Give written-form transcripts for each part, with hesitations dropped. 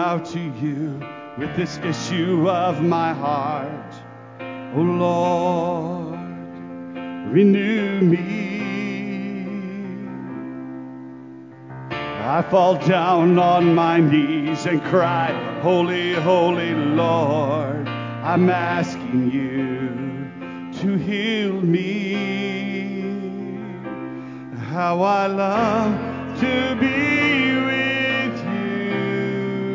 now to you with this issue of my heart. Oh Lord, renew me. I fall down on my knees and cry, holy, holy Lord, I'm asking you to heal me. How I love to be with you.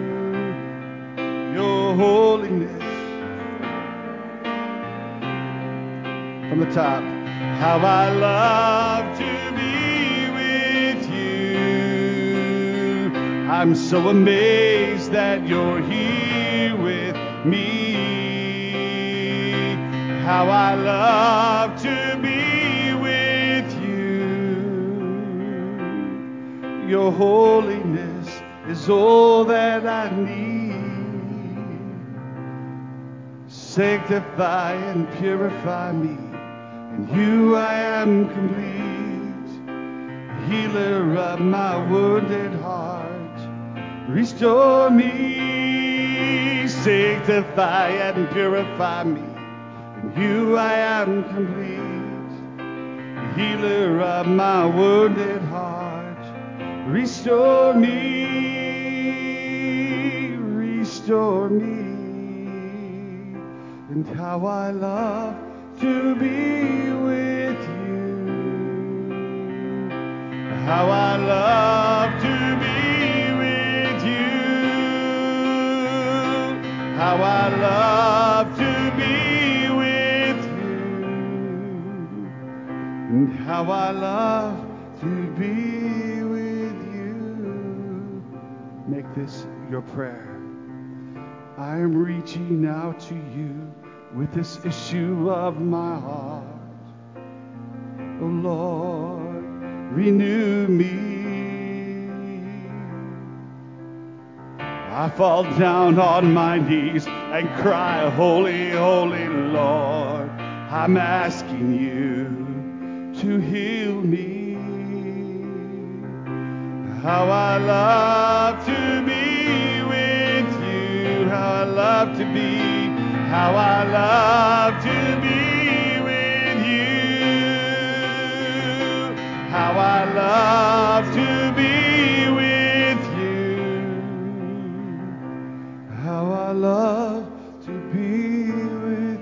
Your holiness. From the top. How I love to be with you. I'm so amazed that you're here with me. How I love to be with you. Your holiness is all that I need. Sanctify and purify me. In you I am complete. Healer of my wounded heart. Restore me. Sanctify and purify me. In you I am complete. Healer of my wounded heart. Restore me. Restore me. And how I love to be with you. How I love to be with you. How I love to be with you. And how I love to be with you. Make this your prayer. I am reaching out to you with this issue of my heart. Oh Lord, renew me. I fall down on my knees and cry, holy, holy Lord, I'm asking you to heal me. How I love to be with you. How I love to be. How I love to be with you. How I love to be with you. How I love to be with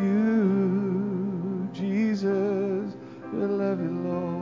you. Jesus, I love you, Lord.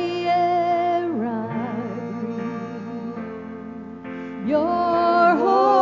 Your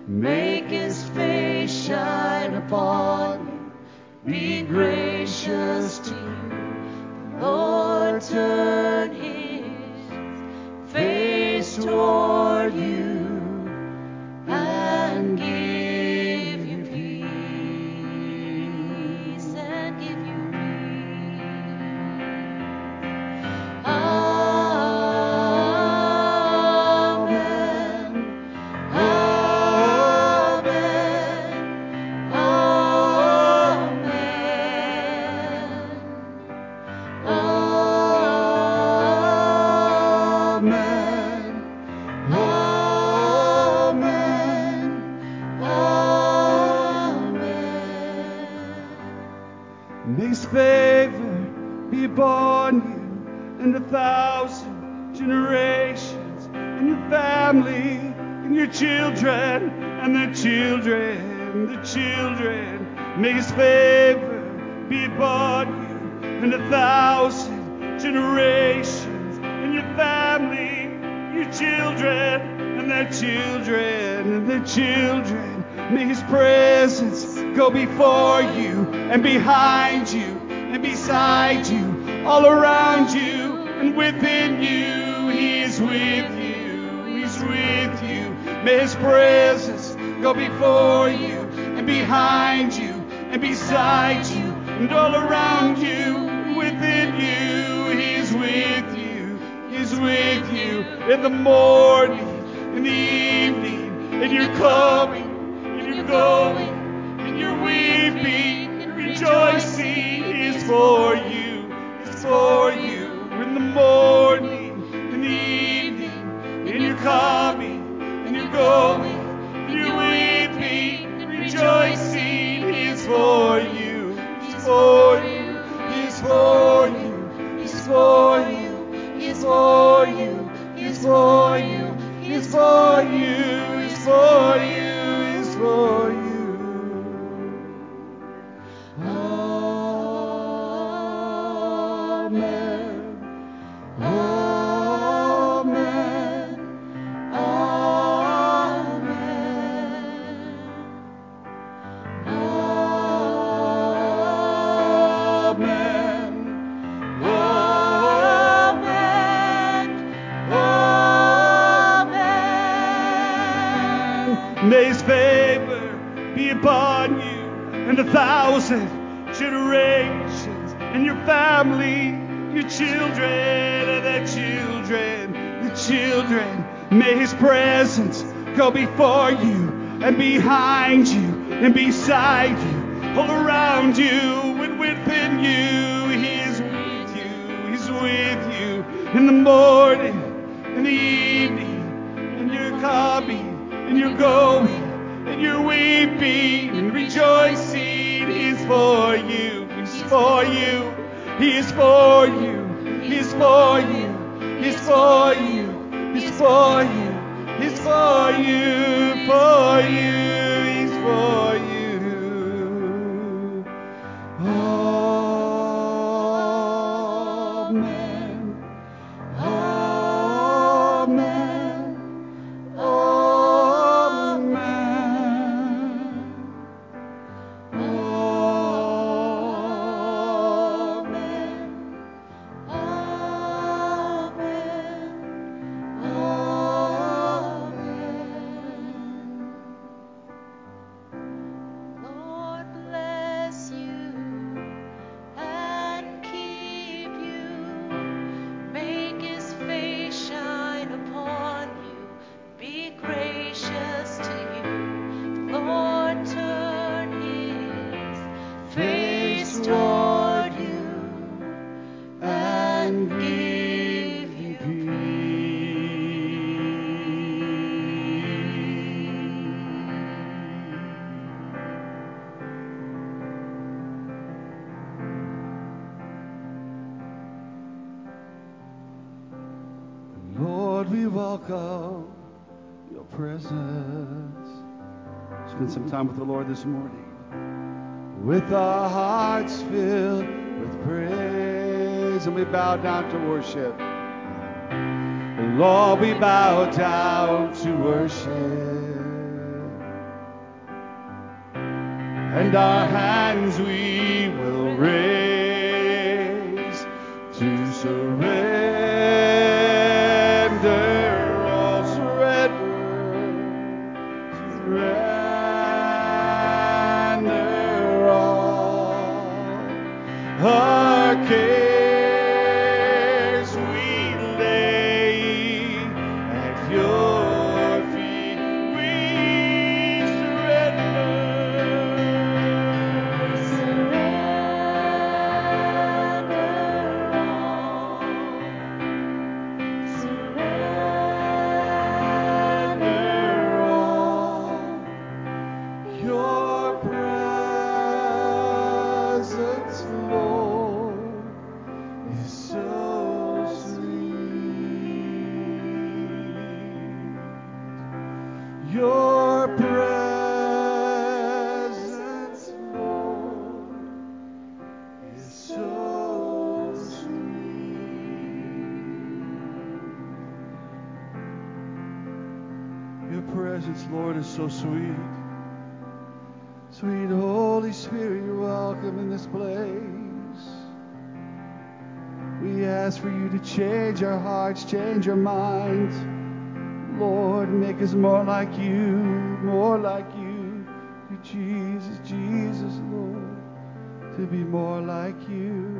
make his face shine upon you, be gracious to you. The Lord turn his face toward you and give you peace, and give you peace. Amen. Amen. May his favor be upon you and 1,000 generations, and your family, and your children, and their children, the children. May his favor be upon you and 1,000 generations, and your family, your children, and their children, and their children. May his presence go before you and behind you and beside you, all around you and within you. He is with you. He's with you. May his presence go before you and behind you and beside you and all around you and within you. He is with you. He's with you in the morning, in the evening, in your coming, in your going, in your weeping and rejoicing. He is for you. He's for you in the morning, in the evening, in your coming, in your going, in your weeping and rejoicing. He is for you. He's for you. He's for you. He's for you. He's for you. He's for you. He's for you. He's for you. He's for you. Amen. Amen. Amen. Amen. Amen. May his favor be upon you and 1,000 generations, and your family, your children, and their children, the children. May his presence go before you and behind you and beside you, all around you and within you. He is with you. He's with you in the morning, in the evening, and you're coming, and you're going, and you're weeping and rejoicing. He's for you. He's for you. He is for you. He's for you. He's for you. He's for you. He's for you. For you. He's for you. Amen. Amen. We welcome your presence. Spend some time with the Lord this morning. With our hearts filled with praise, and we bow down to worship. Lord, we bow down to worship. and our hands we will raise to surrender, all surrender all. Our cares we lay at your feet. We surrender. Surrender all. Your presence, Lord, is so sweet. Your presence, Lord, is so sweet. Your presence, Lord, is so sweet. Sweet Holy Spirit, you're welcome in this place. We ask for you to change our hearts, change our minds. Lord, make us more like you, more like you. Jesus, Jesus, Lord, to be more like you.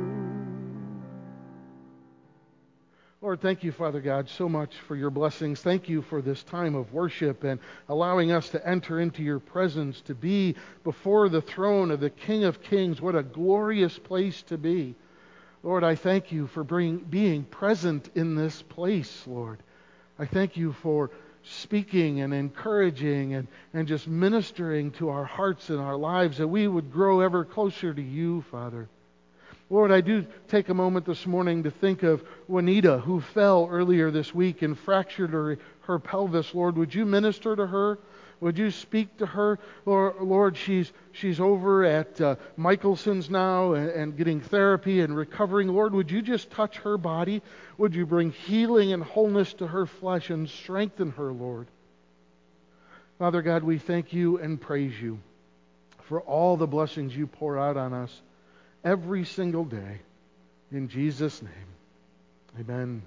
Lord, thank you, Father God, so much for your blessings. Thank you for this time of worship and allowing us to enter into your presence, to be before the throne of the King of Kings. What a glorious place to be. Lord, I thank you for being present in this place, Lord. I thank you for speaking and encouraging and just ministering to our hearts and our lives, that we would grow ever closer to you, Father. Lord, I do take a moment this morning to think of Juanita, who fell earlier this week and fractured her pelvis. Lord, would you minister to her? Would you speak to her? Lord, she's over at Michelson's now and getting therapy and recovering. Lord, would you just touch her body? Would you bring healing and wholeness to her flesh and strengthen her, Lord? Father God, we thank you and praise you for all the blessings you pour out on us every single day. In Jesus' name, amen.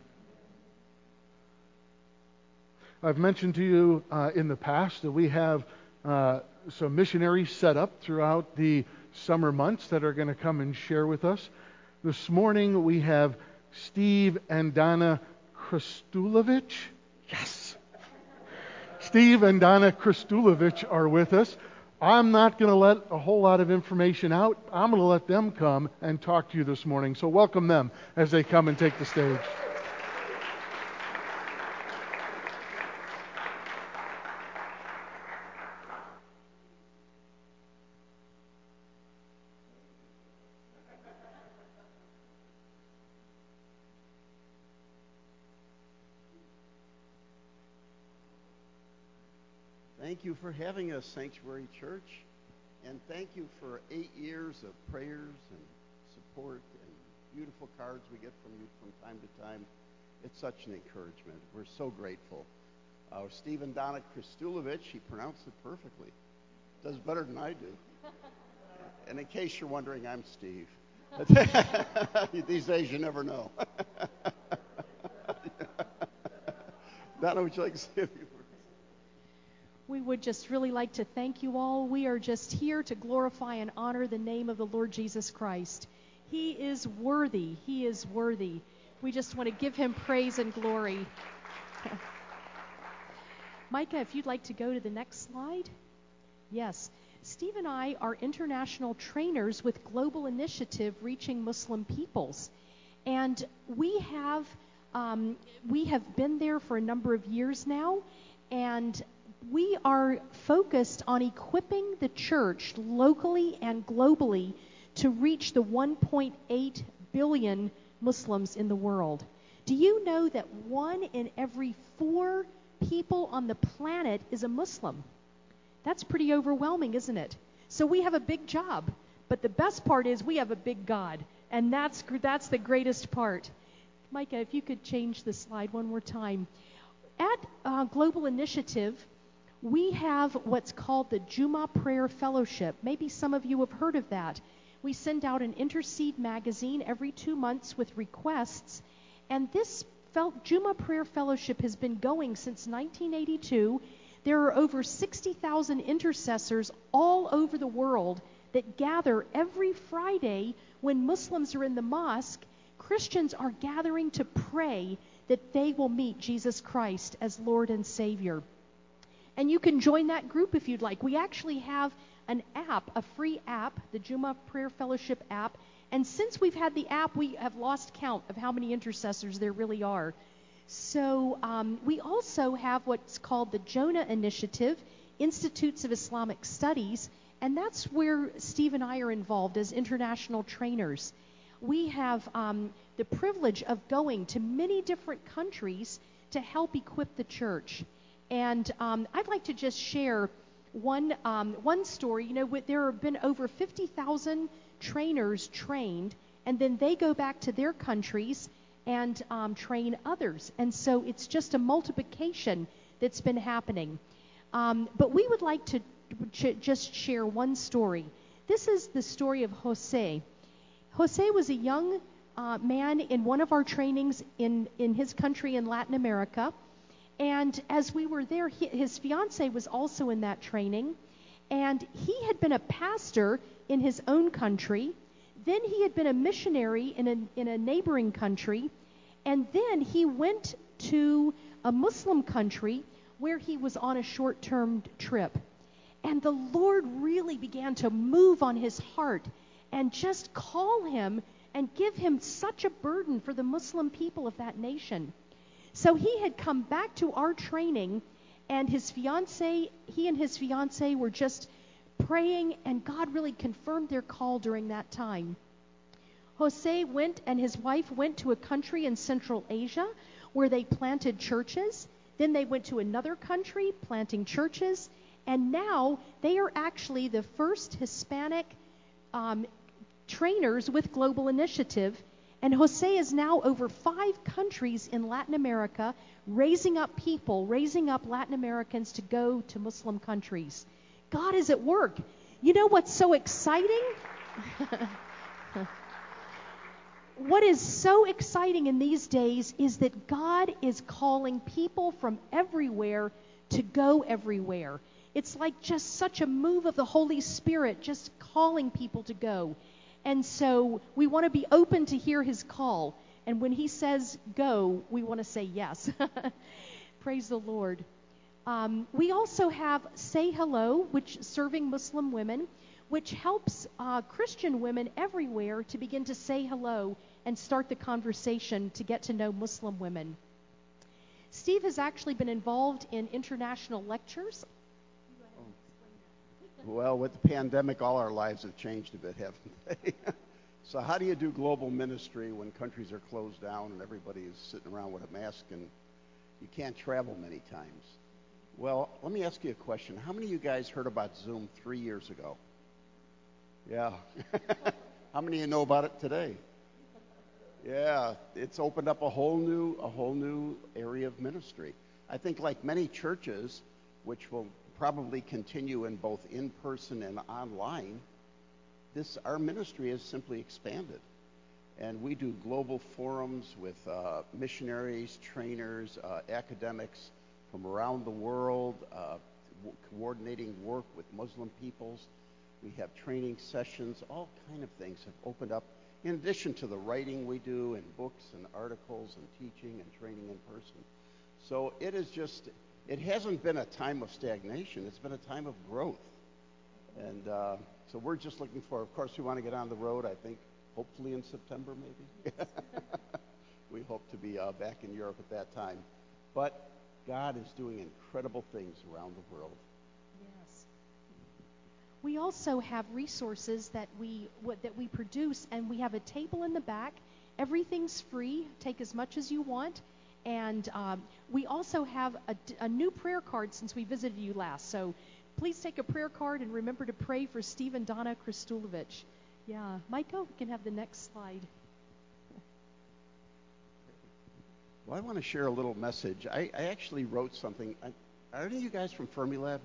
I've mentioned to you in the past that we have some missionaries set up throughout the summer months that are going to come and share with us. This morning we have Steve and Donna Kristulovich. Yes! Steve and Donna Kristulovich are with us. I'm not going to let a whole lot of information out. I'm going to let them come and talk to you this morning. So welcome them as they come and take the stage. Thank you for having us, Sanctuary Church, and thank you for 8 years of prayers and support and beautiful cards we get from you from time to time. It's such an encouragement. We're so grateful. Steve and Donna Kristulovich, he pronounced it perfectly. Does better than I do. And in case you're wondering, I'm Steve. These days you never know. Donna, would you like to say a few words? We would just really like to thank you all. We are just here to glorify and honor the name of the Lord Jesus Christ. He is worthy. He is worthy. We just want to give him praise and glory. Micah, if you'd like to go to the next slide. Yes. Steve and I are international trainers with Global Initiative Reaching Muslim Peoples. And we have been there for a number of years now, and we are focused on equipping the church locally and globally to reach the 1.8 billion Muslims in the world. Do you know that 1 in every 4 people on the planet is a Muslim? That's pretty overwhelming, isn't it? So we have a big job, but the best part is we have a big God, and that's the greatest part. Micah, if you could change the slide one more time. At Global Initiative, we have what's called the Juma Prayer Fellowship. Maybe some of you have heard of that. We send out an Intercede magazine every 2 months with requests, and this Juma Prayer Fellowship has been going since 1982. There are over 60,000 intercessors all over the world that gather every Friday when Muslims are in the mosque. Christians are gathering to pray that they will meet Jesus Christ as Lord and Savior. And you can join that group if you'd like. We actually have an app, a free app, the Juma Prayer Fellowship app. And since we've had the app, we have lost count of how many intercessors there really are. So we also have what's called the Jonah Initiative, Institutes of Islamic Studies, and that's where Steve and I are involved as international trainers. We have the privilege of going to many different countries to help equip the church. And I'd like to just share one story. You know, there have been over 50,000 trainers trained, and then they go back to their countries and train others. And so it's just a multiplication that's been happening. But we would like to just share one story. This is the story of Jose. Jose was a young man in one of our trainings in his country in Latin America. And as we were there, his fiancée was also in that training. And he had been a pastor in his own country. Then he had been a missionary in a neighboring country. And then he went to a Muslim country where he was on a short-term trip. And the Lord really began to move on his heart and just call him and give him such a burden for the Muslim people of that nation. So he had come back to our training, and he and his fiancée were just praying, and God really confirmed their call during that time. Jose and his wife went to a country in Central Asia where they planted churches. Then they went to another country planting churches, and now they are actually the first Hispanic trainers with Global Initiative. And Jose is now over 5 countries in Latin America, raising up Latin Americans to go to Muslim countries. God is at work. You know what's so exciting? What is so exciting in these days is that God is calling people from everywhere to go everywhere. It's like just such a move of the Holy Spirit, just calling people to go. And so we want to be open to hear his call. And when he says go, we want to say yes. Praise the Lord. We also have Say Hello, which serving Muslim women, which helps Christian women everywhere to begin to say hello and start the conversation to get to know Muslim women. Steve has actually been involved in international lectures. Well, with the pandemic, all our lives have changed a bit, haven't they? So how do you do global ministry when countries are closed down and everybody is sitting around with a mask and you can't travel many times? Well, let me ask you a question. How many of you guys heard about Zoom 3 years ago? Yeah. How many of you know about it today? Yeah, it's opened up a whole new area of ministry. I think like many churches, which will probably continue in both in-person and online, our ministry has simply expanded. And we do global forums with missionaries, trainers, academics from around the world, coordinating work with Muslim peoples. We have training sessions, all kind of things have opened up, in addition to the writing we do and books and articles and teaching and training in person. So it hasn't been a time of stagnation. It's been a time of growth. And so we're just looking for, of course, we want to get on the road, I think, hopefully in September maybe. We hope to be back in Europe at that time. But God is doing incredible things around the world. Yes. We also have resources that we produce, and we have a table in the back. Everything's free. Take as much as you want. And we also have a new prayer card since we visited you last. So please take a prayer card and remember to pray for Steve and Donna Kristulevich. Yeah. Micah, we can have the next slide. Well, I want to share a little message. I actually wrote something. Are any of you guys from Fermilab?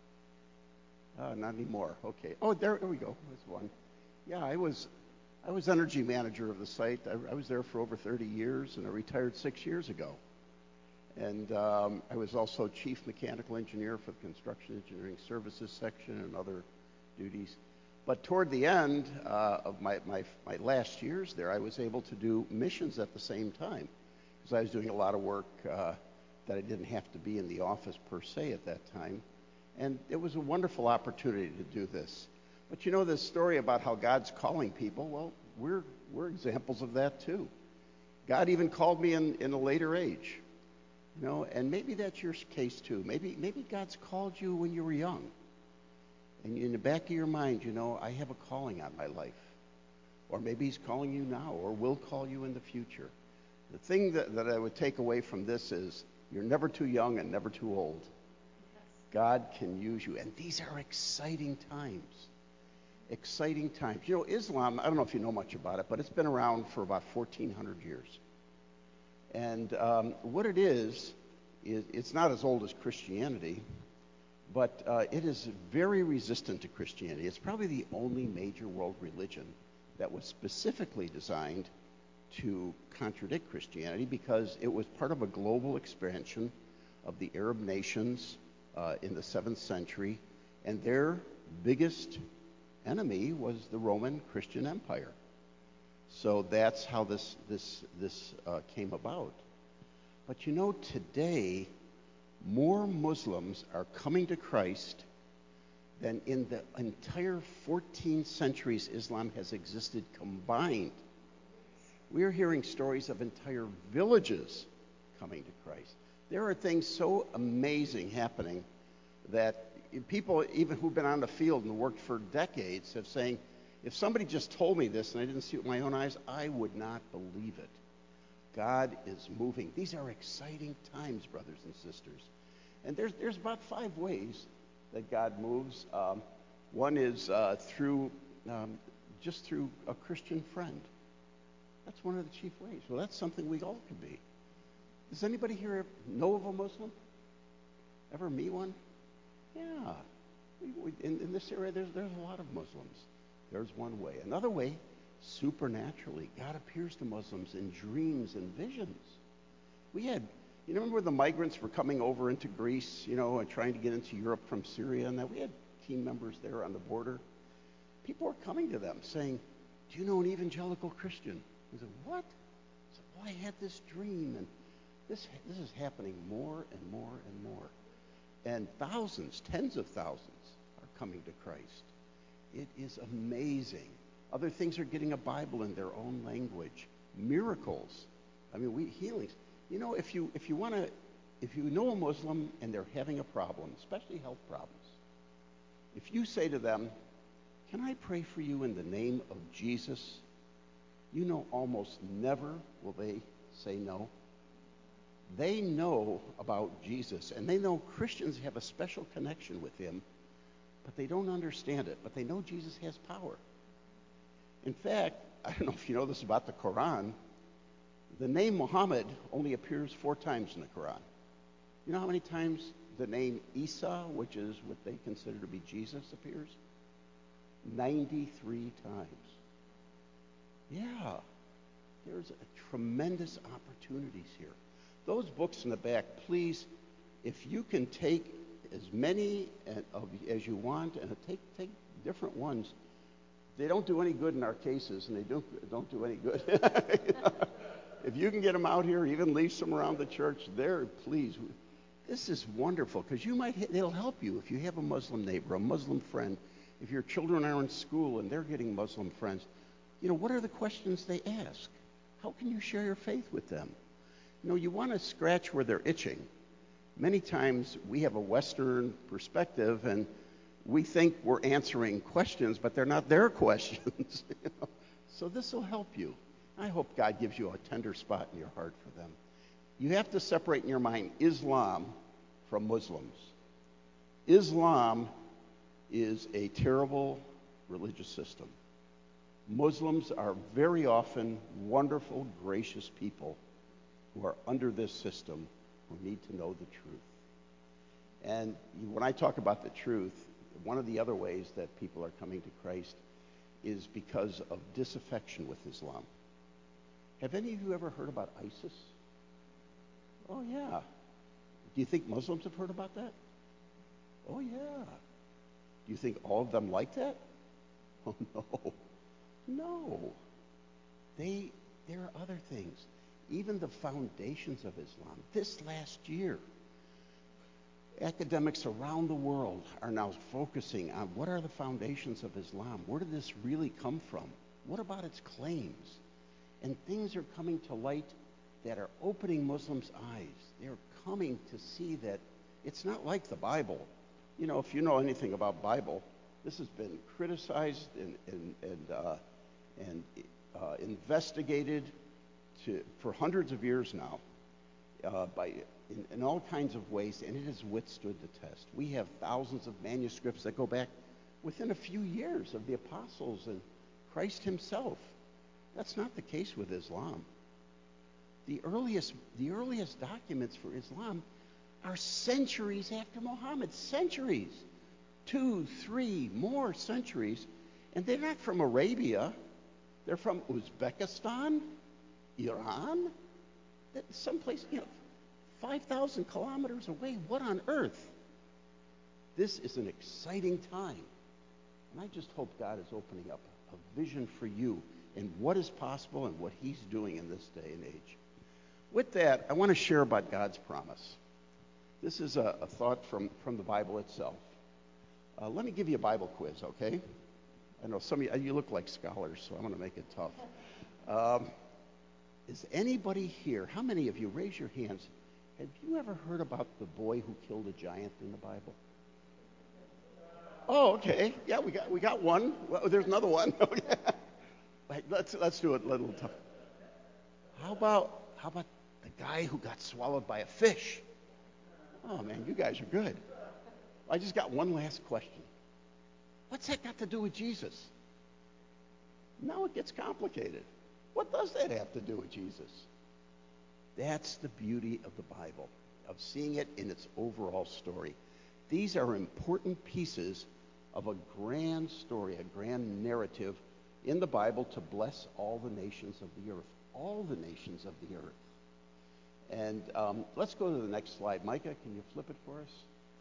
Not anymore. Okay. Oh, there we go. There's one. Yeah, I was energy manager of the site. I was there for over 30 years, and I retired 6 years ago. And I was also chief mechanical engineer for the construction engineering services section and other duties. But toward the end of my last years there, I was able to do missions at the same time, because I was doing a lot of work that I didn't have to be in the office per se at that time. And it was a wonderful opportunity to do this. But you know this story about how God's calling people, well, we're examples of that too. God even called me in a later age. You know, and maybe that's your case too. Maybe God's called you when you were young. And in the back of your mind, you know, I have a calling on my life. Or maybe he's calling you now, or will call you in the future. The thing that I would take away from this is you're never too young and never too old. God can use you. And these are exciting times. Exciting times. You know, Islam, I don't know if you know much about it, but it's been around for about 1,400 years. And what it is it's not as old as Christianity, but it is very resistant to Christianity. It's probably the only major world religion that was specifically designed to contradict Christianity, because it was part of a global expansion of the Arab nations in the 7th century, and their biggest enemy was the Roman Christian Empire. So that's how this came about. But you know, today, more Muslims are coming to Christ than in the entire 14 centuries Islam has existed combined. We are hearing stories of entire villages coming to Christ. There are things so amazing happening that people, even who've been on the field and worked for decades, have saying, if somebody just told me this and I didn't see it with my own eyes, I would not believe it. God is moving. These are exciting times, brothers and sisters. And there's about 5 ways that God moves. One is through a Christian friend. That's one of the chief ways. Well, that's something we all could be. Does anybody here know of a Muslim? Ever meet one? Yeah. In this area, there's a lot of Muslims. There's one way. Another way, supernaturally, God appears to Muslims in dreams and visions. You remember the migrants were coming over into Greece, and trying to get into Europe from Syria, and that we had team members there on the border. People were coming to them saying, do you know an evangelical Christian? I said, what? I said, well, I had this dream, and this is happening more and more and more. And thousands, tens of thousands are coming to Christ. It is amazing. Other things are getting a Bible in their own language. Miracles. Healings. If you know a Muslim and they're having a problem, especially health problems, if you say to them, can I pray for you in the name of Jesus? Almost never will they say no. They know about Jesus, and they know Christians have a special connection with him, but they don't understand it. But they know Jesus has power. In fact, I don't know if you know this about the Quran, the name Muhammad only appears 4 times in the Quran. You know how many times the name Isa, which is what they consider to be Jesus, appears? 93 times. Yeah, there's a tremendous opportunities here. Those books in the back, please, if you can take as many as you want, and take different ones. They don't do any good in our cases, and they don't do any good. If you can get them out here, even leave some around the church there, please. This is wonderful, because it'll help you if you have a Muslim neighbor, a Muslim friend. If your children are in school and they're getting Muslim friends, what are the questions they ask? How can you share your faith with them? You want to scratch where they're itching. Many times we have a Western perspective, and we think we're answering questions, but they're not their questions. So this will help you. I hope God gives you a tender spot in your heart for them. You have to separate in your mind Islam from Muslims. Islam is a terrible religious system. Muslims are very often wonderful, gracious people who are under this system, who need to know the truth. And when I talk about the truth, one of the other ways that people are coming to Christ is because of disaffection with Islam. Have any of you ever heard about ISIS? Oh, yeah. Do you think Muslims have heard about that? Oh, yeah. Do you think all of them like that? Oh, no. No. There are other things. Even the foundations of Islam. This last year, academics around the world are now focusing on what are the foundations of Islam? Where did this really come from? What about its claims? And things are coming to light that are opening Muslims' eyes. They're coming to see that it's not like the Bible. You know, if you know anything about Bible, this has been criticized and investigated for hundreds of years now in all kinds of ways, and it has withstood the test. We have thousands of manuscripts that go back within a few years of the apostles and Christ himself. That's not the case with Islam. The earliest documents for Islam are centuries after Muhammad. Centuries. 2, 3 more centuries. And they're not from Arabia. They're from Uzbekistan, Iran, someplace, 5,000 kilometers away. What on earth? This is an exciting time. And I just hope God is opening up a vision for you in what is possible and what he's doing in this day and age. With that, I want to share about God's promise. This is a thought from the Bible itself. Let me give you a Bible quiz, okay? I know some of you look like scholars, so I'm going to make it tough. Is anybody here, how many of you, raise your hands, have you ever heard about the boy who killed a giant in the Bible? Oh, okay. Yeah, we got one. Well, there's another one. Let's do it a little tough. How about the guy who got swallowed by a fish? Oh man, you guys are good. I just got one last question. What's that got to do with Jesus? Now it gets complicated. What does that have to do with Jesus? That's the beauty of the Bible, of seeing it in its overall story. These are important pieces of a grand story, a grand narrative in the Bible to bless all the nations of the earth. All the nations of the earth. And let's go to the next slide. Micah, can you flip it for us?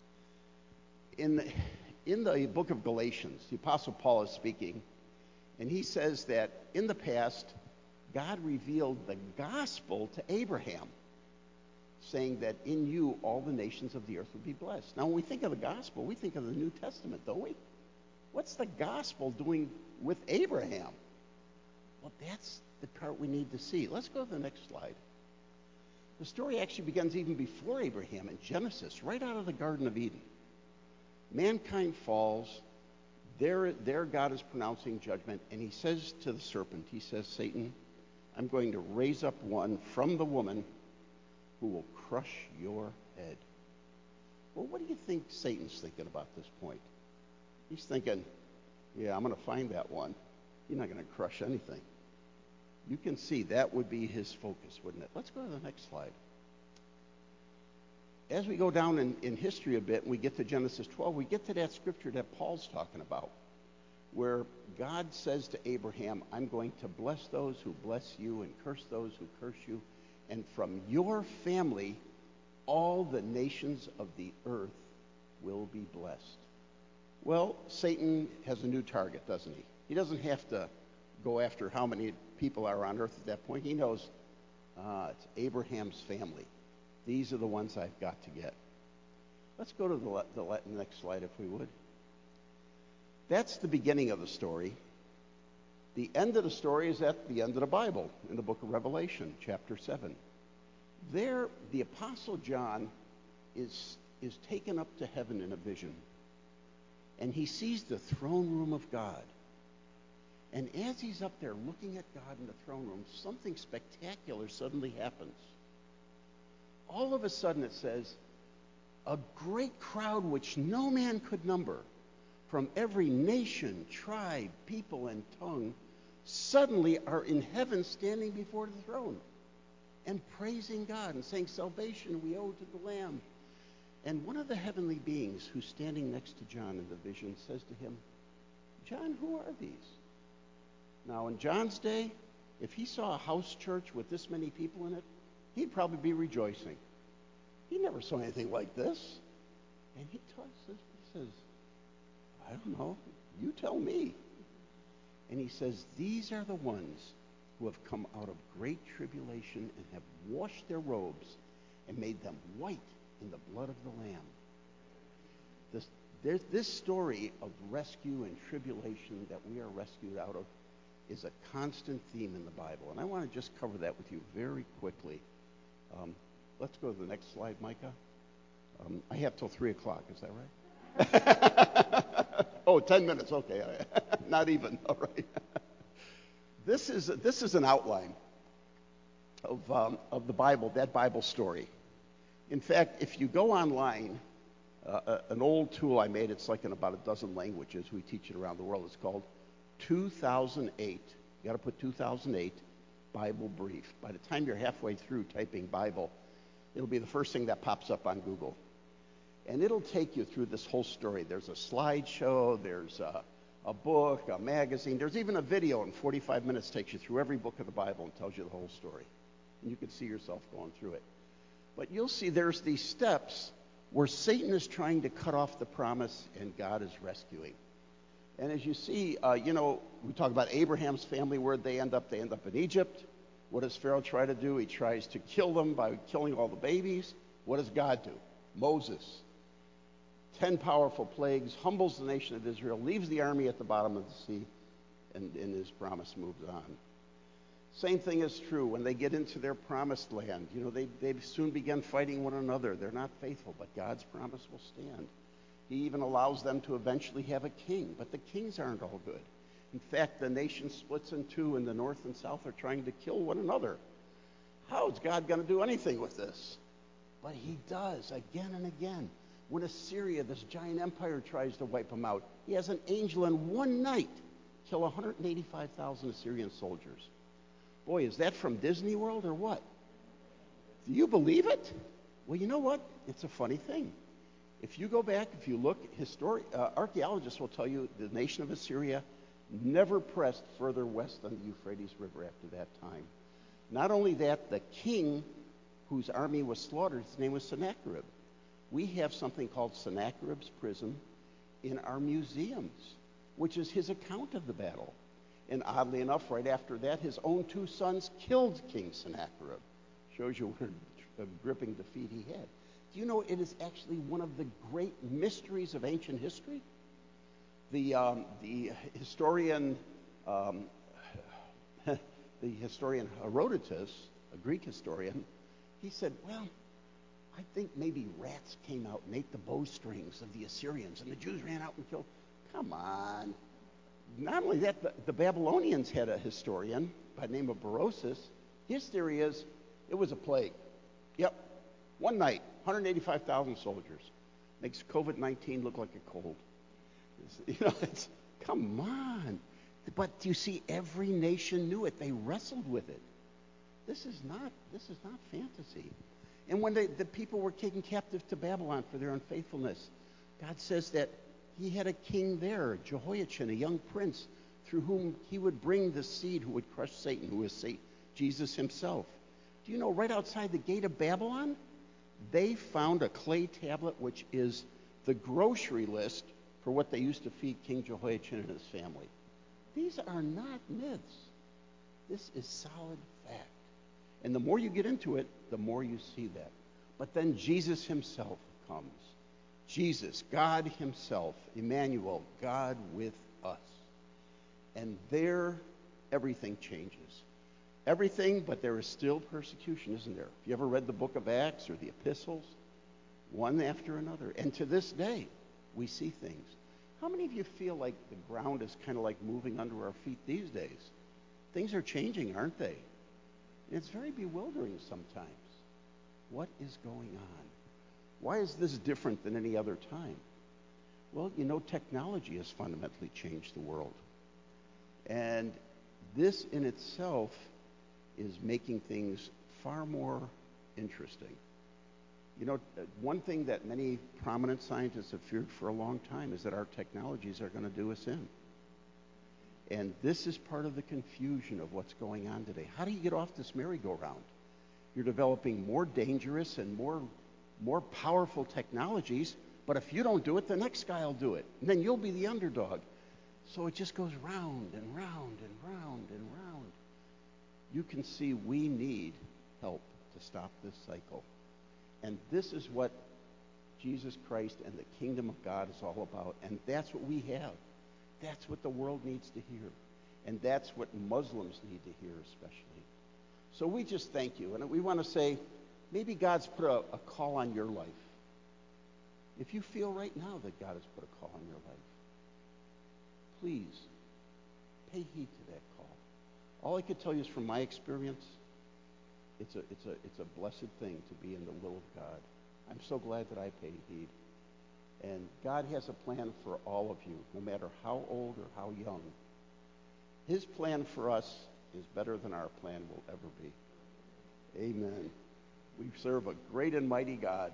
In the book of Galatians, the Apostle Paul is speaking, and he says that in the past, God revealed the gospel to Abraham, saying that in you all the nations of the earth would be blessed. Now, when we think of the gospel, we think of the New Testament, don't we? What's the gospel doing with Abraham? Well, that's the part we need to see. Let's go to the next slide. The story actually begins even before Abraham in Genesis, right out of the Garden of Eden. Mankind falls. There God is pronouncing judgment, and he says to the serpent, he says, Satan, I'm going to raise up one from the woman who will crush your head. Well, what do you think Satan's thinking about this point? He's thinking, yeah, I'm going to find that one. He's not going to crush anything. You can see that would be his focus, wouldn't it? Let's go to the next slide. As we go down in history a bit, and we get to Genesis 12, we get to that scripture that Paul's talking about, where God says to Abraham, I'm going to bless those who bless you and curse those who curse you, and from your family, all the nations of the earth will be blessed. Well, Satan has a new target, doesn't he? He doesn't have to go after how many people are on earth at that point. He knows it's Abraham's family. These are the ones I've got to get. Let's go to the next slide, if we would. That's the beginning of the story. The end of the story is at the end of the Bible, in the book of Revelation, chapter 7. There, the Apostle John is taken up to heaven in a vision. And he sees the throne room of God. And as he's up there looking at God in the throne room, something spectacular suddenly happens. All of a sudden, it says, a great crowd which no man could number, from every nation, tribe, people, and tongue, suddenly are in heaven standing before the throne and praising God and saying, salvation we owe to the Lamb. And one of the heavenly beings who's standing next to John in the vision says to him, John, who are these? Now, in John's day, if he saw a house church with this many people in it, he'd probably be rejoicing. He never saw anything like this. And he says, I don't know. You tell me. And he says, these are the ones who have come out of great tribulation and have washed their robes and made them white in the blood of the Lamb. This story of rescue and tribulation that we are rescued out of is a constant theme in the Bible. And I want to just cover that with you very quickly. Let's go to the next slide, Micah. I have till 3 o'clock, is that right? Oh, 10 minutes, okay. Not even, all right. This is an outline of the Bible, that Bible story. In fact, if you go online, an old tool I made, it's like in about a dozen languages, we teach it around the world, it's called 2008. You got to put 2008 Bible Brief. By the time you're halfway through typing Bible, it'll be the first thing that pops up on Google. And it'll take you through this whole story. There's a slideshow, there's a book, a magazine, there's even a video in 45 minutes takes you through every book of the Bible and tells you the whole story. And you can see yourself going through it. But you'll see there's these steps where Satan is trying to cut off the promise and God is rescuing. And as you see, we talk about Abraham's family, where they end up in Egypt. What does Pharaoh try to do? He tries to kill them by killing all the babies. What does God do? Moses, 10 powerful plagues, humbles the nation of Israel, leaves the army at the bottom of the sea, and his promise moves on. Same thing is true when they get into their promised land. They soon begin fighting one another. They're not faithful, but God's promise will stand. He even allows them to eventually have a king, but the kings aren't all good. In fact, the nation splits in two, and the north and south are trying to kill one another. How is God going to do anything with this? But he does again and again. When Assyria, this giant empire, tries to wipe them out, he has an angel in one night kill 185,000 Assyrian soldiers. Boy, is that from Disney World or what? Do you believe it? Well, you know what? It's a funny thing. If you go back, if you look, archaeologists will tell you the nation of Assyria never pressed further west than the Euphrates River after that time. Not only that, the king whose army was slaughtered, his name was Sennacherib. We have something called Sennacherib's prison in our museums, which is his account of the battle. And oddly enough, right after that, his own 2 sons killed King Sennacherib. Shows you what a gripping defeat he had. Do you know it is actually one of the great mysteries of ancient history? The historian Herodotus, a Greek historian, he said, well, I think maybe rats came out and ate the bowstrings of the Assyrians, and the Jews ran out and killed. Come on. Not only that, the Babylonians had a historian by the name of Berosus. His theory is it was a plague. Yep. One night, 185,000 soldiers. Makes COVID-19 look like a cold. Come on. But you see, every nation knew it. They wrestled with it. This is not fantasy. And when the people were taken captive to Babylon for their unfaithfulness, God says that he had a king there, Jehoiachin, a young prince, through whom he would bring the seed who would crush Satan, who is Jesus himself. Do you know, right outside the gate of Babylon, they found a clay tablet which is the grocery list for what they used to feed King Jehoiachin and his family. These are not myths. This is solid fact. And the more you get into it, the more you see that. But then Jesus himself comes. Jesus, God himself, Emmanuel, God with us. And there, everything changes. Everything, but there is still persecution, isn't there? If you ever read the book of Acts or the epistles, one after another. And to this day, we see things. How many of you feel like the ground is kind of like moving under our feet these days? Things are changing, aren't they? And it's very bewildering sometimes. What is going on? Why is this different than any other time? Well, technology has fundamentally changed the world. And this in itself is making things far more interesting. You know, one thing that many prominent scientists have feared for a long time is that our technologies are going to do us in. And this is part of the confusion of what's going on today. How do you get off this merry-go-round? You're developing more dangerous and more powerful technologies, but if you don't do it, the next guy will do it. And then you'll be the underdog. So it just goes round and round and round and round. You can see we need help to stop this cycle. And this is what Jesus Christ and the kingdom of God is all about. And that's what we have. That's what the world needs to hear. And that's what Muslims need to hear especially. So we just thank you. And we want to say, maybe God's put a call on your life. If you feel right now that God has put a call on your life, please pay heed to that call. All I could tell you is from my experience, it's a blessed thing to be in the will of God. I'm so glad that I paid heed. And God has a plan for all of you, no matter how old or how young. His plan for us is better than our plan will ever be. Amen. We serve a great and mighty God.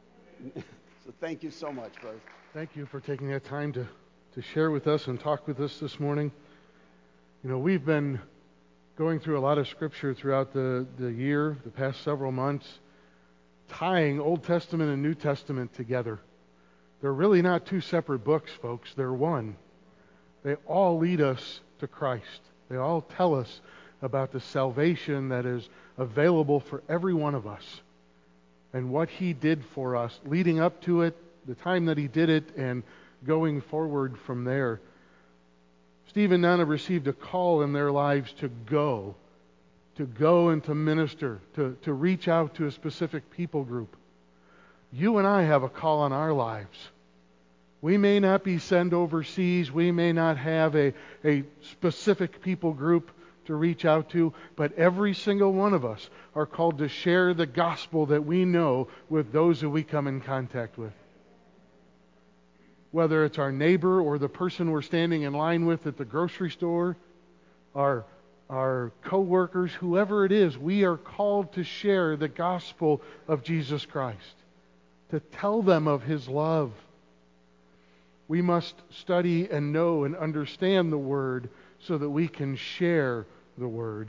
So thank you so much, brother. Thank you for taking that time to share with us and talk with us this morning. You know, we've been going through a lot of scripture throughout the year, the past several months, tying Old Testament and New Testament together. They're really not two separate books, folks. They're one. They all lead us to Christ. They all tell us about the salvation that is available for every one of us and what He did for us, leading up to it, the time that He did it, and going forward from there. Steve and Nana received a call in their lives to go and to minister, to reach out to a specific people group. You and I have a call on our lives. We may not be sent overseas. We may not have a specific people group to reach out to, but every single one of us are called to share the gospel that we know with those who we come in contact with. Whether it's our neighbor or the person we're standing in line with at the grocery store, our co-workers, whoever it is, we are called to share the gospel of Jesus Christ, to tell them of His love. We must study and know and understand the Word so that we can share the Word.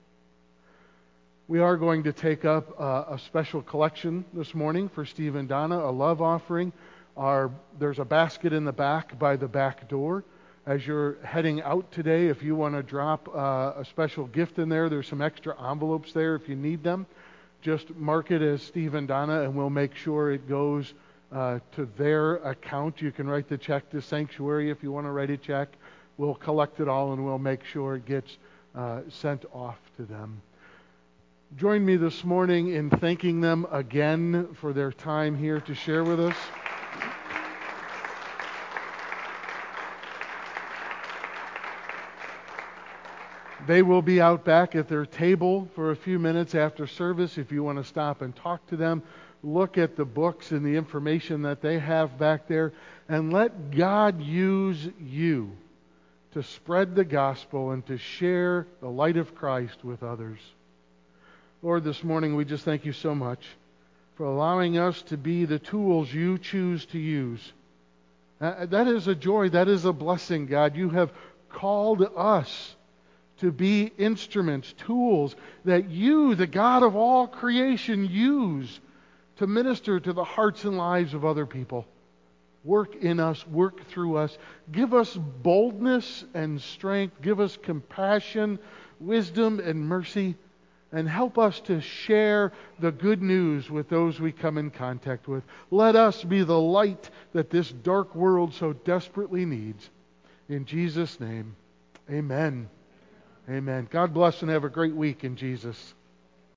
We are going to take up a special collection this morning for Steve and Donna, a love offering. There's a basket in the back by the back door. As you're heading out today, if you want to drop a special gift in there, there's some extra envelopes there if you need them. Just mark it as Steve and Donna, and we'll make sure it goes to their account. You can write the check to Sanctuary if you want to write a check. We'll collect it all, and we'll make sure it gets sent off to them. Join me this morning in thanking them again for their time here to share with us. They will be out back at their table for a few minutes after service. If you want to stop and talk to them, look at the books and the information that they have back there, and let God use you to spread the gospel and to share the light of Christ with others. Lord, this morning we just thank you so much for allowing us to be the tools you choose to use. That is a joy. That is a blessing, God. You have called us to be instruments, tools that you, the God of all creation, use to minister to the hearts and lives of other people. Work in us, work through us. Give us boldness and strength. Give us compassion, wisdom, and mercy. And help us to share the good news with those we come in contact with. Let us be the light that this dark world so desperately needs. In Jesus' name, amen. Amen. God bless and have a great week in Jesus.